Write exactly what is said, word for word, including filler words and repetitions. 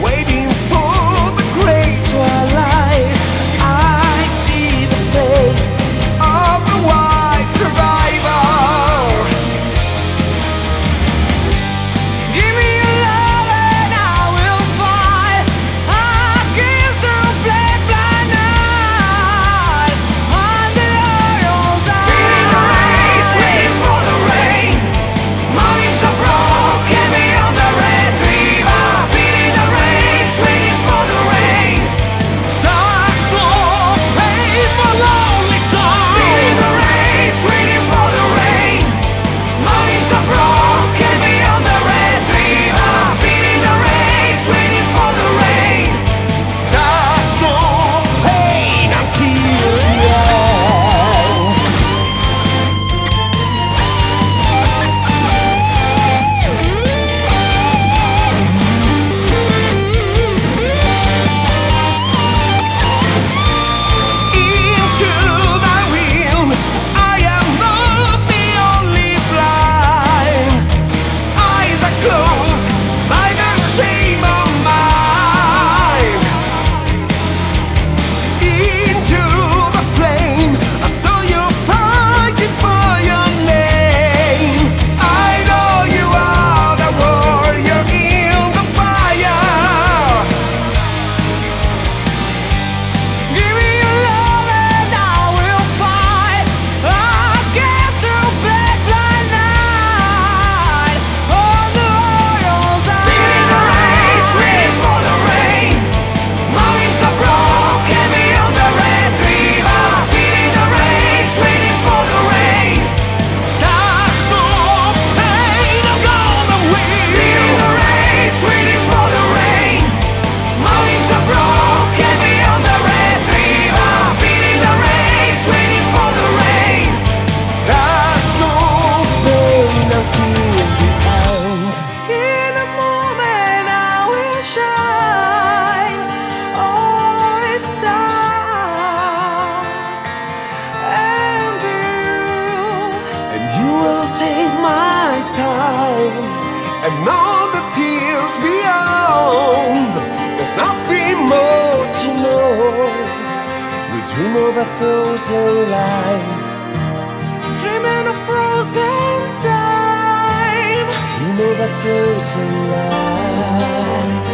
waiting for the great twilight. I see the fate of the wise survivor. Give me your love and I will fight against the black blind night. On the Orioles, feeling the rage, waiting for the rain. Mountains are broken beyond the red river. Feeling the rage, waiting for the rain. There's no pain for lonely souls. Feeling the rage, waiting for the rain. Mountains are broken beyond the red river. Feeling the rage, waiting for the rain. There's no pain until the end. Into thy will, I am not the only blind. Eyes are closed by the shame of mine. Into the flame, I saw you fighting for your name. I know you are the warrior in the fire. Give me your love and I will fight against the black blind night. On the Orioles, feeling the rage, waiting for the rain. Mountains are broken beyond the red river. Feeling the rage, waiting for the rain. There's no pain, I'm gonna win. Feeling the rage, waiting for the rain. Mountains are broken beyond the red river. Feeling the rage, waiting for the rain. There's no pain until the end. In a moment I will shine. Oh, it's dark and you, and you will take my time and all the tears beyond. There's nothing more to know. We dream of a frozen life, dreaming of frozen time. Dream of a frozen life.